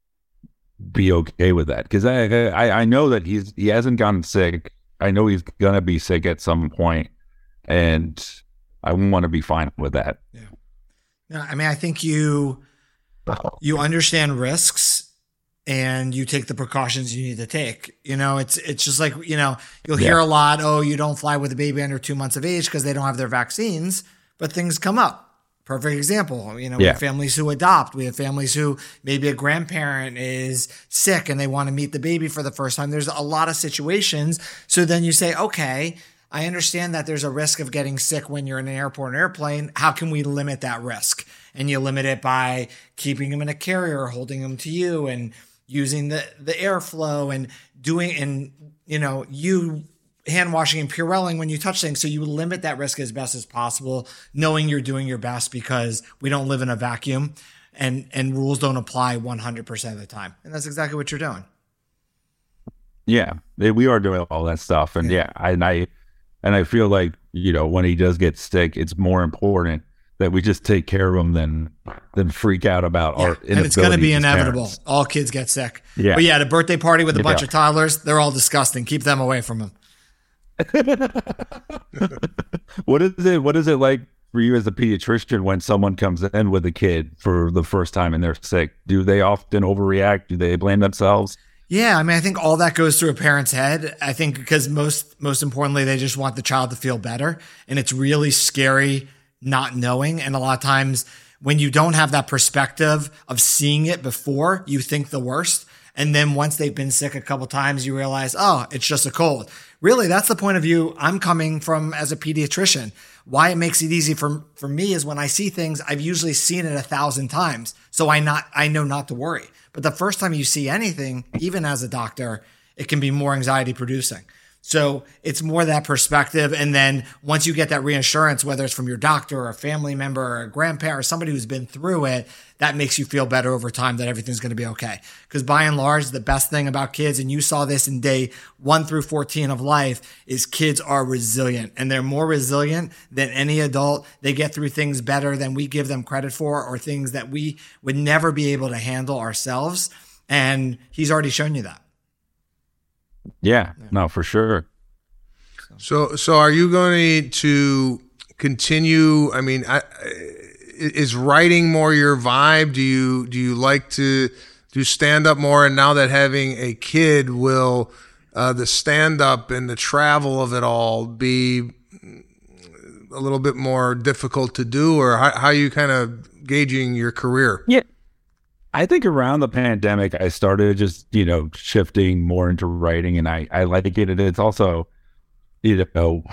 be okay with that? Because I, I I know that he's he hasn't gotten sick. I know he's gonna be sick at some point, and I want to be fine with that. Yeah. No, I mean, I think you You understand risks and you take the precautions you need to take. You know, it's it's just like, you know, you'll hear Yeah. a lot, oh, you don't fly with a baby under two months of age because they don't have their vaccines, but things come up. Perfect example. You know, we Yeah. have families who adopt. We have families who maybe a grandparent is sick and they want to meet the baby for the first time. There's a lot of situations. So then you say, okay, I understand that there's a risk of getting sick when you're in an airport or airplane. How can we limit that risk? And you limit it by keeping them in a carrier, holding them to you, and using the, the airflow and doing, and, you know, you hand washing and Purelling when you touch things. So you limit that risk as best as possible, knowing you're doing your best because we don't live in a vacuum and, and rules don't apply one hundred percent of the time. And that's exactly what you're doing. Yeah, they- we are doing all that stuff, and yeah, I, and I and I feel like, you know, when he does get sick, it's more important that we just take care of him than than freak out about Yeah. our And it's going to be inability as inevitable. parents. All kids get sick. Yeah. But yeah, the birthday party with a bunch Yeah. of toddlers, they're all disgusting. Keep them away from them. What is it? What is it like for you as a pediatrician when someone comes in with a kid for the first time and they're sick? Do they often overreact? Do they blame themselves? Yeah, I mean, I think all that goes through a parent's head. I think because most, most importantly, they just want the child to feel better. And it's really scary not knowing. And a lot of times when you don't have that perspective of seeing it before, you think the worst. And then once they've been sick a couple times, you realize, oh, it's just a cold. Really, that's the point of view I'm coming from as a pediatrician. Why it makes it easy for, for me is when I see things, I've usually seen it a thousand times. So I not, I know not to worry. But the first time you see anything, even as a doctor, it can be more anxiety producing. So it's more that perspective. And then once you get that reassurance, whether it's from your doctor or a family member or a grandparent or somebody who's been through it, that makes you feel better over time that everything's going to be okay. Because by and large, the best thing about kids, and you saw this in day one through fourteen of life, is kids are resilient, and they're more resilient than any adult. They get through things better than we give them credit for, or things that we would never be able to handle ourselves. And he's already shown you that. Yeah, no, for sure. So, so are you going to continue? I mean, I, is writing more your vibe? Do you do you like to do stand up more? And now that having a kid, will uh, the stand up and the travel of it all be a little bit more difficult to do, or how, how are you kind of gauging your career? Yeah. I think around the pandemic, I started just, you know, shifting more into writing, and I, I like it. And it's also, you know,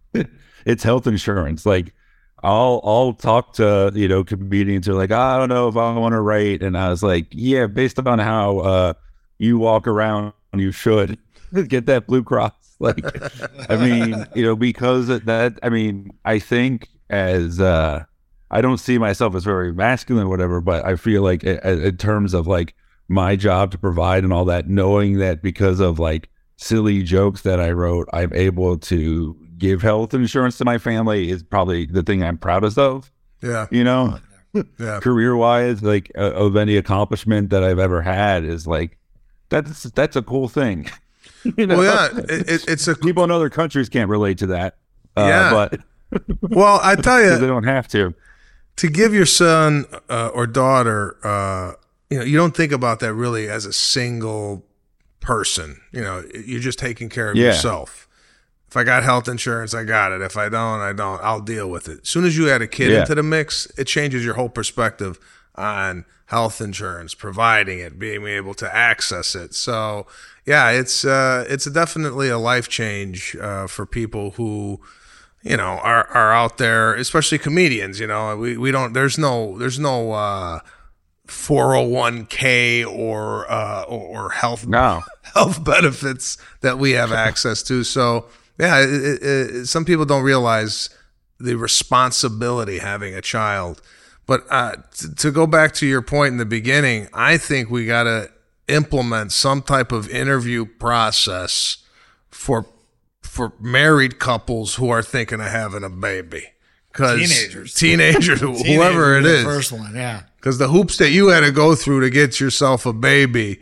it's health insurance. Like I'll, I'll talk to, you know, comedians who are like, oh, I don't know if I want to write. And I was like, yeah, based on how uh, you walk around, you should get that Blue Cross. Like, I mean, you know, because of that, I mean, I think as, uh, I don't see myself as very masculine or whatever, but I feel like in, in terms of like my job to provide and all that, knowing that because of like silly jokes that I wrote, I'm able to give health insurance to my family is probably the thing I'm proudest of. Yeah. You know, Yeah. career wise, like uh, of any accomplishment that I've ever had is like, that's, that's a cool thing. You know? Well, yeah, it, it, it's a, People in other countries can't relate to that. Uh, Yeah. But well, I tell you, they don't have to. to give your son uh, or daughter, uh, you know, you don't think about that really as a single person. You know, you're just taking care of Yeah. yourself. If I got health insurance, I got it. If I don't, I don't. I'll deal with it. As soon as you add a kid Yeah. into the mix, it changes your whole perspective on health insurance, providing it, being able to access it. So, yeah, it's uh, it's definitely a life change uh, for people who, you know, are are out there, especially comedians. You know, we we don't. There's no there's no uh, four oh one k or uh, or, or health No. health benefits that we have access to. So yeah, it, it, it, some people don't realize the responsibility having a child. But uh, t- to go back to your point in the beginning, I think we got to implement some type of interview process for for married couples who are thinking of having a baby. 'Cause Teenagers. teenagers, whoever Teenagers it be the is. first one, yeah. Because the hoops that you had to go through to get yourself a baby,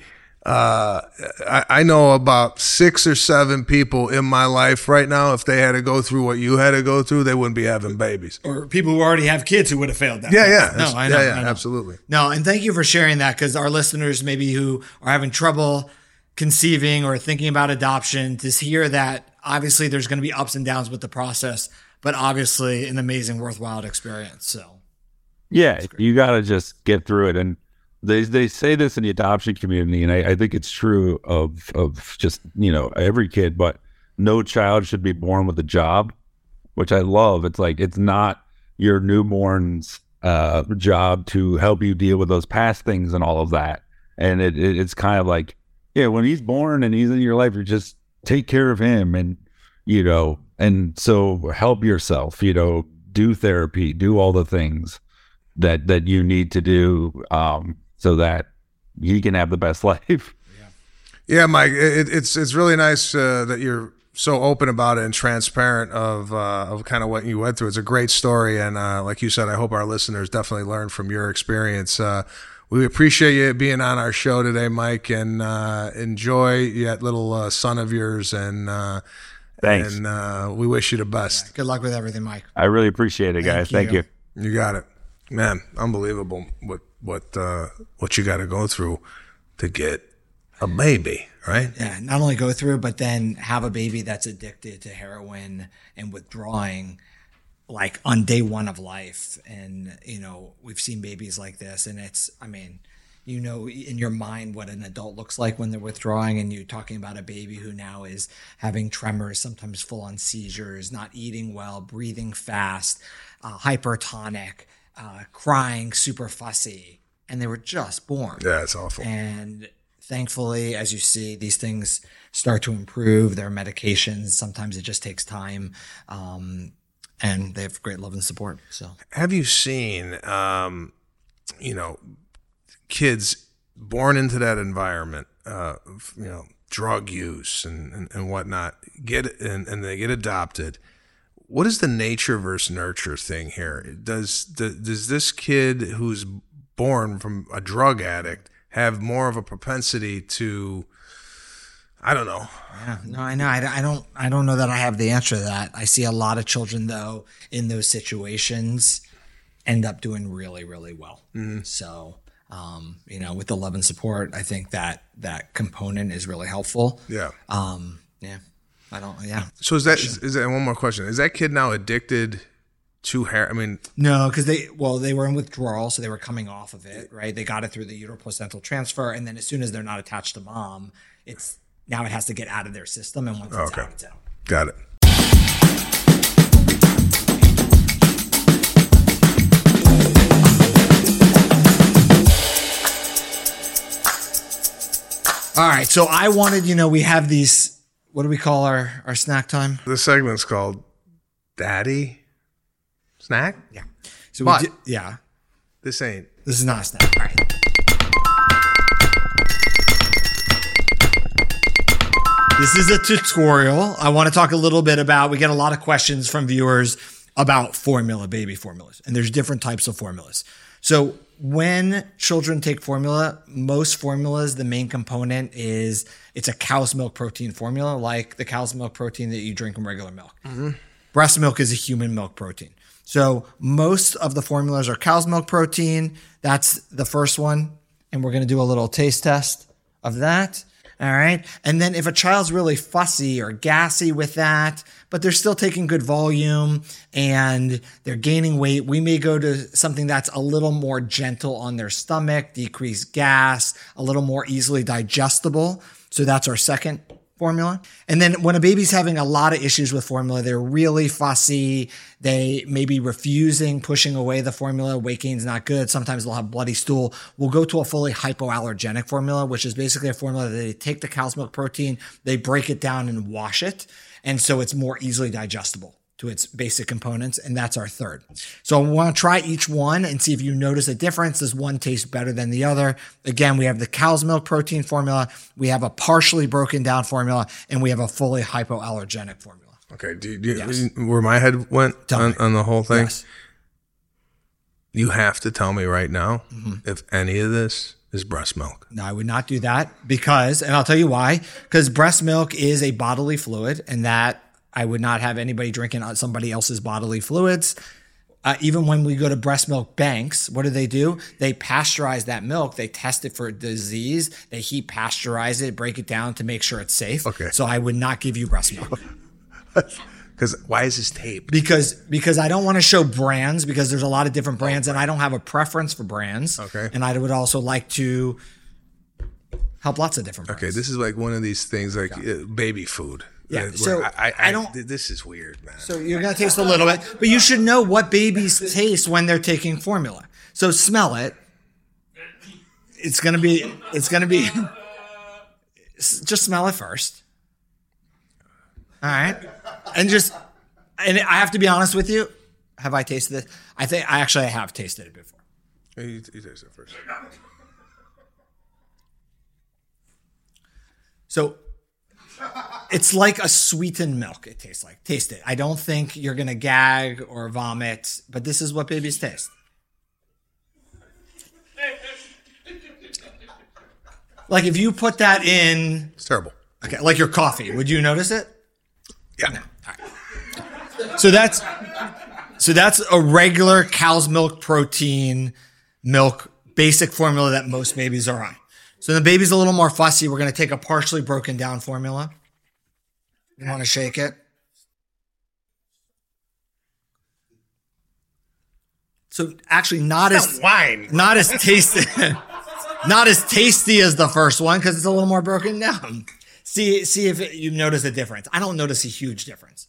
Uh, I, I know about six or seven people in my life right now. If they had to go through what you had to go through, they wouldn't be having babies. Or people who already have kids who would have failed that. Yeah, yeah. No, I know. Yeah, yeah, I know. absolutely. No, and thank you for sharing that, because our listeners maybe who are having trouble conceiving or thinking about adoption, to hear that obviously there's going to be ups and downs with the process, but obviously an amazing, worthwhile experience. So, yeah, you got to just get through it. And they they say this in the adoption community, and I, I think it's true of of just, you know, every kid, but no child should be born with a job, which I love. It's like, it's not your newborn's uh, job to help you deal with those past things and all of that. And it, it it's kind of like, yeah, when he's born and he's in your life, you just take care of him, and, you know, and so help yourself, you know, do therapy, do all the things that that you need to do, um, so that he can have the best life. Yeah, Mike, it, it's it's really nice uh, that you're so open about it and transparent of uh, of kind of what you went through. It's a great story, and uh, like you said, I hope our listeners definitely learn from your experience. Uh, we appreciate you being on our show today, Mike, and uh, enjoy that little uh, son of yours. And uh, thanks. And uh, we wish you the best. Yeah, good luck with everything, Mike. I really appreciate it, guys. Thank you. Thank you. You got it, man. Unbelievable what what uh, what you got to go through to get a baby, right? Yeah, not only go through, but then have a baby that's addicted to heroin and withdrawing, like on day one of life. And, you know, we've seen babies like this, and it's, I mean, you know, in your mind what an adult looks like when they're withdrawing, and you're talking about a baby who now is having tremors, sometimes full on seizures, not eating well, breathing fast, uh, hypertonic, uh, crying, super fussy, and they were just born. Yeah, it's awful. And thankfully, as you see, these things start to improve. There are medications. Sometimes it just takes time. Um, and they have great love and support. So, have you seen, um, you know, kids born into that environment, uh, you know, drug use and, and, and whatnot, get and, and they get adopted? What is the nature versus nurture thing here? Does the, does this kid who's born from a drug addict have more of a propensity to, I don't know. Yeah, no, I know. I, I don't, I don't know that I have the answer to that. I see a lot of children though in those situations end up doing really, really well. Mm-hmm. So, um, you know, with the love and support, I think that that component is really helpful. Yeah. Um, yeah, I don't, yeah. So is that, is, is that, one more question. Is that kid now addicted to hair? I mean, no, because they, well, they were in withdrawal, so they were coming off of it, right? They got it through the uteroplacental transfer. And then as soon as they're not attached to mom, it's, now it has to get out of their system. And once it's okay. out, it's out. Got it. All right. So I wanted, you know, we have these, what do we call our, our snack time? The segment's called Daddy Snack? Yeah. So but we did, yeah. This ain't. This is not a snack. All right. This is a tutorial. I want to talk a little bit about, we get a lot of questions from viewers about formula, baby formulas, and there's different types of formulas. So when children take formula, most formulas, the main component is it's a cow's milk protein formula, like the cow's milk protein that you drink in regular milk. Mm-hmm. Breast milk is a human milk protein. So most of the formulas are cow's milk protein. That's the first one. And we're going to do a little taste test of that. All right. And then if a child's really fussy or gassy with that, but they're still taking good volume and they're gaining weight, we may go to something that's a little more gentle on their stomach, decreased gas, a little more easily digestible. So that's our second formula. And then when a baby's having a lot of issues with formula, they're really fussy. They may be refusing, pushing away the formula. Weight gain's not good. Sometimes they'll have bloody stool. We'll go to a fully hypoallergenic formula, which is basically a formula that they take the cow's milk protein, they break it down and wash it. And so it's more easily digestible to its basic components. And that's our third. So I want to try each one and see if you notice a difference. Does one taste better than the other? Again, we have the cow's milk protein formula. We have a partially broken down formula, and we have a fully hypoallergenic formula. Okay. Do you, do you, Yes. Where my head went on, on the whole thing? Yes. You have to tell me right now mm-hmm. if any of this is breast milk. No, I would not do that because, and I'll tell you why, because breast milk is a bodily fluid, and that I would not have anybody drinking somebody else's bodily fluids. Uh, even when we go to breast milk banks, what do they do? They pasteurize that milk. They test it for disease. They heat pasteurize it, break it down to make sure it's safe. Okay. So I would not give you breast milk. Because why is this tape? Because because I don't want to show brands, because there's a lot of different brands, and I don't have a preference for brands. Okay. And I would also like to help lots of different brands. Okay, this is like one of these things like uh, baby food. Yeah, Where so I, I, I don't- th- This is weird, man. So you're going to taste a little bit, but you should know what babies taste when they're taking formula. So smell it. It's going to be, it's going to be, just smell it first. All right. And just, and I have to be honest with you. Have I tasted it? I think I actually have tasted it before. You, you taste it first. So it's like a sweetened milk. It tastes like. Taste it. I don't think you're going to gag or vomit, but this is what babies taste. Like if you put that in, It's terrible. okay, like your coffee, would you notice it? Yeah. No. All right. So that's so that's a regular cow's milk protein milk basic formula that most babies are on. So the baby's a little more fussy. We're going to take a partially broken down formula. You want to shake it? So actually not as Wine. not as tasty not as tasty as the first one because it's a little more broken down. See see if it, you notice a difference. I don't notice a huge difference.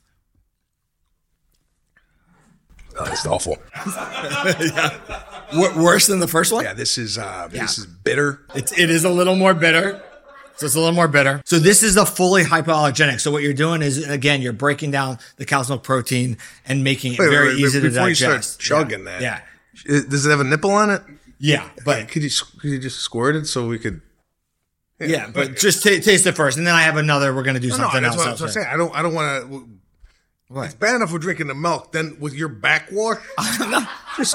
Oh, it's awful. W- worse than the first one? Yeah, this is uh, Yeah. this is bitter. It's, it is a little more bitter. So it's a little more bitter. So this is a fully hypoallergenic. So what you're doing is, again, you're breaking down the cow's milk protein and making it Wait, very wait, easy to before digest. you start chugging yeah. that. Yeah. Uh, Does it have a nipple on it? Yeah. But Could you could you just squirt it so we could? yeah, but just ta taste it first. And then I have another. We're going to do No, no, something that's else. what, that's what I'm saying. I don't I don't want to. What? It's bad enough we're drinking the milk. Then with your backwash, just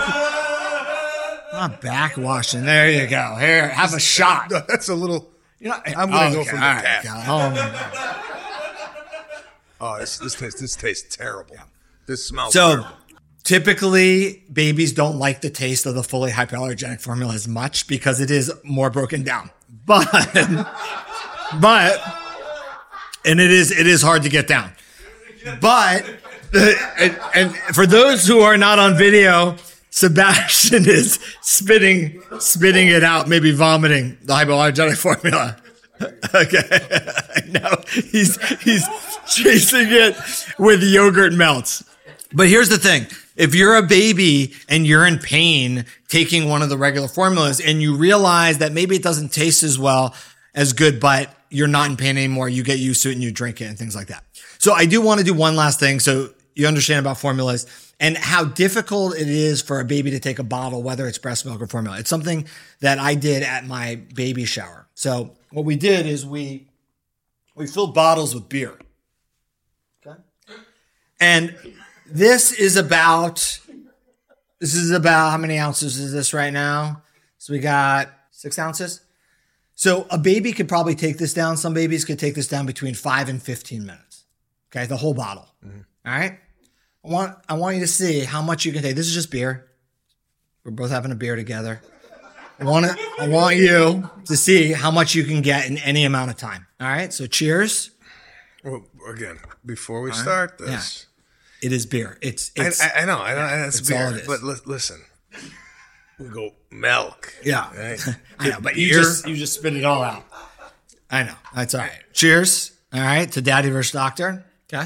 Not backwashing. There you go. Here, have a shot. that's a little. You know, I'm gonna go okay, from the all right, tap. God. Oh, my Oh, this this tastes this tastes terrible. This smells. So terrible. typically babies don't like the taste of the fully hypoallergenic formula as much because it is more broken down. But, but, and it is, it is hard to get down. But, and, and for those who are not on video, Sebastian is spitting, spitting it out, maybe vomiting the hypoallergenic formula. Okay. No, he's, he's chasing it with yogurt melts. But here's the thing. If you're a baby and you're in pain taking one of the regular formulas and you realize that maybe it doesn't taste as well, as good, but you're not in pain anymore, you get used to it and you drink it and things like that. So I do want to do one last thing so you understand about formulas and how difficult it is for a baby to take a bottle, whether it's breast milk or formula. It's something that I did at my baby shower. So what we did is we, we filled bottles with beer. Okay. And this is about, this is about, how many ounces is this right now? So we got six ounces. So a baby could probably take this down. Some babies could take this down between five and fifteen minutes. Okay. The whole bottle. Mm-hmm. All right. I want, I want you to see how much you can take. This is just beer. We're both having a beer together. I want to, I want you to see how much you can get in any amount of time. All right. So cheers. Well, again, before we start this, yeah. It is beer. It's, it's I, I, I know, I know, yeah, it's, it's beer. All it is. But li- listen, we go milk. Yeah, right? I know. But you just you just spit it all out. I know. That's all right. Cheers. All right to Daddy versus Doctor. Okay.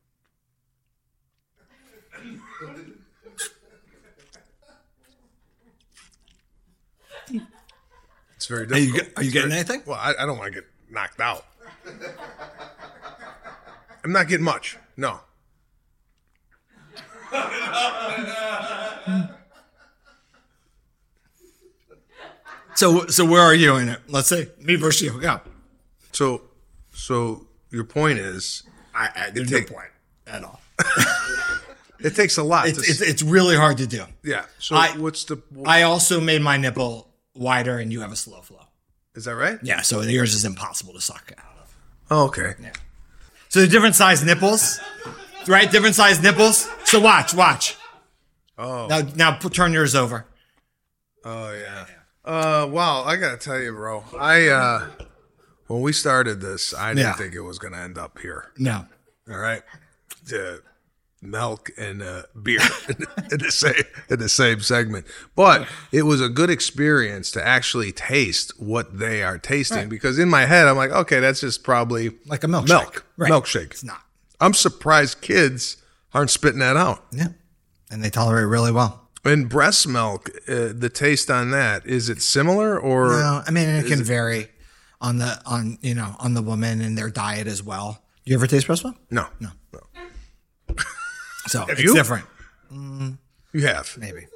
It's very Are you, difficult. are you It's getting very, anything? Well, I, I don't want to get knocked out. I'm not getting much. No. So so where are you in it? Let's say me versus you. Go. So, so your point is, I, I, there's take- no point at all. it takes a lot. It's, to, it's it's really hard to do. yeah. So I- what's the? I also made my nipple wider and you have a slow flow. Is that right? Yeah, so yours is impossible to suck out of. Oh, okay. Yeah. So the different size nipples, right? Different size nipples. So watch, watch. Oh. Now, now put, turn yours over. Oh, yeah. Uh, well, I got to tell you, bro, I, uh, when we started this, I didn't Yeah. think it was going to end up here. No. All right. The milk and uh, beer in the same in the same segment, but it was a good experience to actually taste what they are tasting. Right. Because in my head, I'm like, okay, that's just probably Like a milkshake. milk, Right. milkshake. It's not. I'm surprised kids aren't spitting that out. Yeah. And they tolerate really well. And breast milk, uh, the taste on that, is it similar or? No, I mean, it can vary on the, on, you know, on the woman and their diet as well. Do you ever taste breast milk? No, No. no. So it's you? different. You have. Maybe.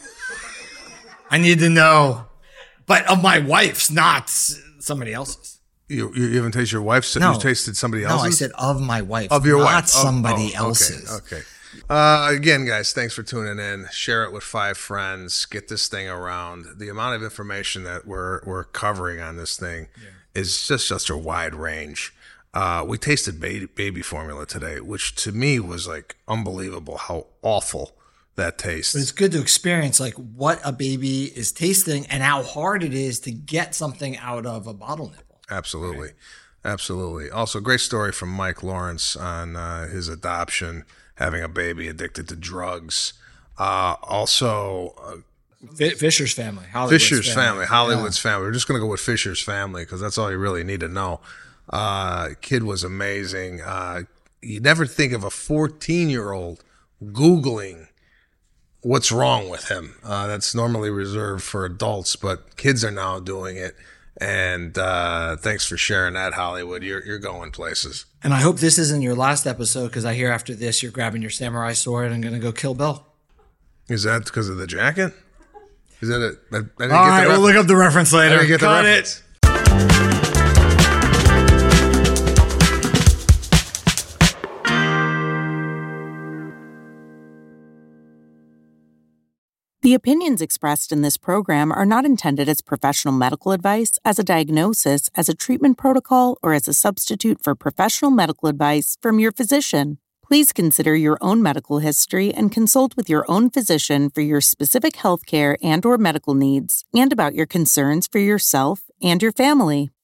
I need to know, but of my wife's, not somebody else's. You, you haven't tasted your wife's? No. You tasted somebody No, else's? I said of my wife. Of your not wife. Oh, somebody oh, else's. Okay. okay. Uh, again, guys, thanks for tuning in. Share it with five friends. Get this thing around. The amount of information that we're we're covering on this thing yeah. is just just a wide range. Uh, we tasted baby, baby formula today, which to me was like unbelievable how awful that tastes. But it's good to experience like what a baby is tasting and how hard it is to get something out of a bottle nipple. Absolutely. Right. Absolutely. Also, great story from Mike Lawrence on uh, his adoption, having a baby addicted to drugs. Uh, also, uh, Fisher's family. Hollywood's Fisher's family. family. Hollywood's Yeah. family. We're just going to go with Fisher's family because that's all you really need to know. Uh, kid was amazing. Uh, you never think of a fourteen-year-old Googling what's wrong with him. Uh, that's normally reserved for adults, but kids are now doing it. And uh, thanks for sharing that, Hollywood. You're you're going places. And I hope this isn't your last episode because I hear after this you're grabbing your samurai sword and going to go kill Bill. Is that because of the jacket? Is that it? I, I didn't All get right, the we'll reference. look up the reference I later. didn't get the Cut reference. it. The opinions expressed in this program are not intended as professional medical advice, as a diagnosis, as a treatment protocol, or as a substitute for professional medical advice from your physician. Please consider your own medical history and consult with your own physician for your specific healthcare and/or medical needs and about your concerns for yourself and your family.